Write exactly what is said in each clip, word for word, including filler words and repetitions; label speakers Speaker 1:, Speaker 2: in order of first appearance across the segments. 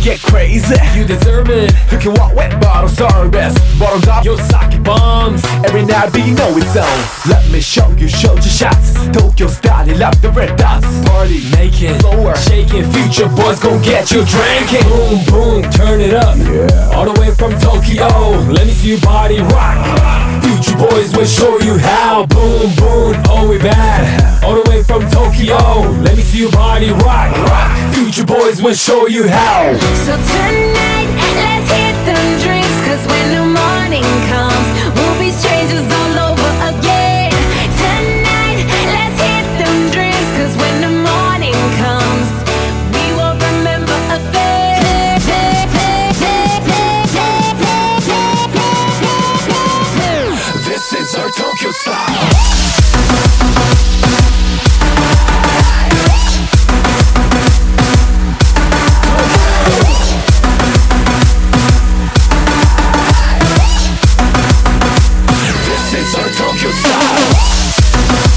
Speaker 1: get crazy.
Speaker 2: You deserve it.
Speaker 1: Who can walk with bottle service? Bottle top,
Speaker 2: Your sake bombs.
Speaker 1: every night be know it's on. Let me show you, show your shots. Tokyo style, love the red dots.
Speaker 2: Party naked,
Speaker 1: Lower.
Speaker 2: shaking. Future boys gon' get you drinking. Boom boom, turn it up.
Speaker 1: Yeah.
Speaker 2: All the way from Tokyo. Let me see your body rock. Future boys will show you how. Boom boom, oh we bad. All the way from Tokyo. Let me see your body rock. Future boys will show you how.
Speaker 3: So tonight, let's hit them drinks, cause when the morning comes, we'll be strangers all over again. Tonight, let's hit them drinks, cause when the morning comes, we will remember a thing.
Speaker 2: This is our Tokyo style. This is our Tokyo style.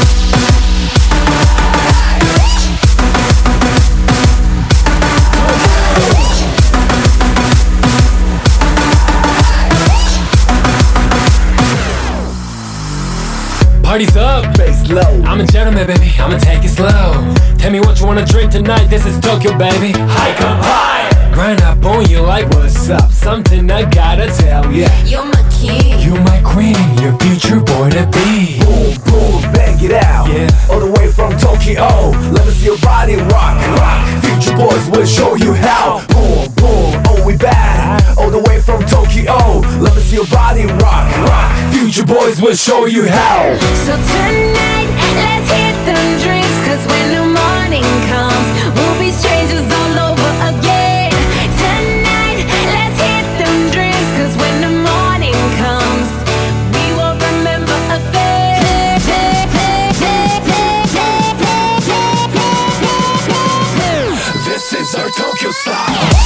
Speaker 2: Party's up.
Speaker 1: Bass low.
Speaker 2: I'm a gentleman, baby, I'ma take it slow. Tell me what you wanna drink tonight, this is Tokyo, baby. Hike up high. Grind up on you like what's up. Something I gotta tell ya.
Speaker 3: You're my king.
Speaker 2: You're my queen, your future boy to be.
Speaker 1: Boom, boom, bang it out.
Speaker 2: Yeah.
Speaker 1: All the way from Tokyo. Let me see your body rock. rock. Future boys will show you how. Boom, boom, oh we bad. All the way from Tokyo. Let me see your body rock. rock.
Speaker 2: Future boys will show you how.
Speaker 3: So tonight, let's hit them drinks, cause when the morning comes, we'll be strangers all over again. Tonight, let's hit them drinks, cause when the morning comes, we will remember a thing.
Speaker 2: This is our Tokyo style.